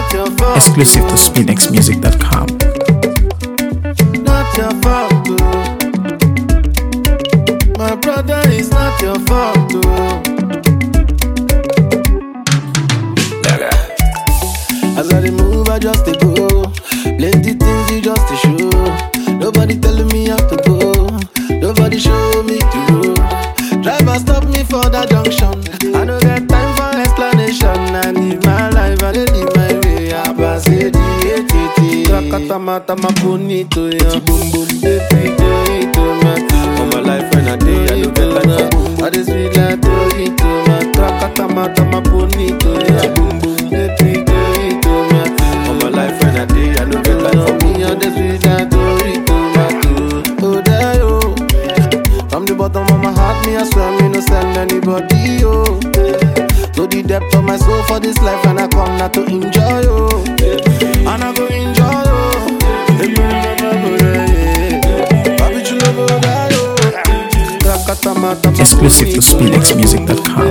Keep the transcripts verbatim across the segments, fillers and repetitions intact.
not your fault. Exclusive to spinx music dot com. Not your fault, oh. My brother, it's not your fault, oh. As I dey move, I just dey go. Plenty things you just dey show. Nobody telling me how to go. Nobody show me the road. Driver stop me for that junction. I don't get time for explanation. I live my life, I dey live my way. I pass it, it, it. Rakata mata ma bonito, ya. Boom boom, baby, do it, man. For my life when I day, I don't get time for. I just feel like do it, man. Rakata mata ma bonito, ya. Boom boom, baby, do it, man. For my life when I day, I don't get time for me. I just feel like do it, man. Oh, there you. From the bottom of my heart, me I swear me no send anybody, oh. To the depth of my soul for this life, and I come not to enjoy, oh. And I go enjoy, oh. If you remember, go there, yeah. Baby, you know, go there, oh. Exclusive to spinx music dot com.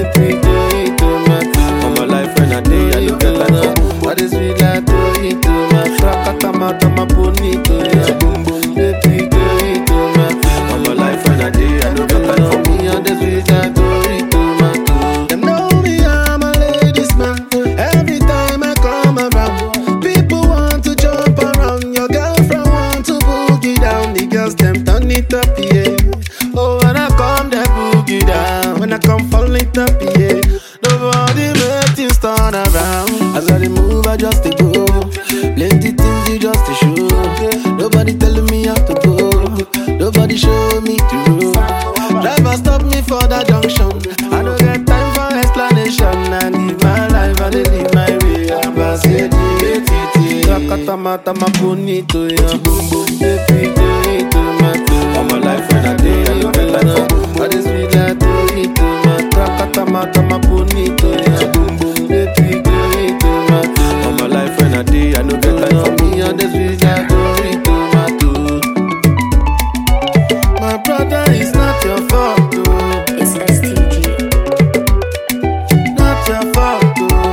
On my life when I day, I look at like what is sweet like to eat, man. Rakata mata ma bonito, yeah. Boom boom, baby, go eat, man. On my life when I day, I look at like for me, and the sweet like to eat, man. Them know me, I'm a ladies man. Every time I come around, people want to jump around. Your girlfriend want to boogie down. The girls them turn it up, yeah. Oh, when I come, they boogie down. When I come, fall it up, yeah. Nobody make things turn around. As I dey move, I just dey go. Plenty things you just dey show. Nobody telling me how to go. Nobody show me the road. Driver stop me for that junction. I don't get time for explanation. I live my life, I dey live my way. I pass it, it, it. Rakata mata ma bonito, yeah. Boom boom, baby, do it, man. On my life when I day, I look at like I just feel like do it, man. Rakata mata ma bonito, yeah. Boom boom, baby, do it, man. On my life when I day, I look at like for me, I just feel like do it, man, too. My brother, it's not your fault, oh. It's S T G. Not your fault, oh.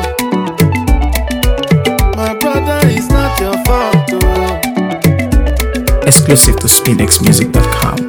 My brother, it's not your fault, oh. Exclusive to spinx music dot com.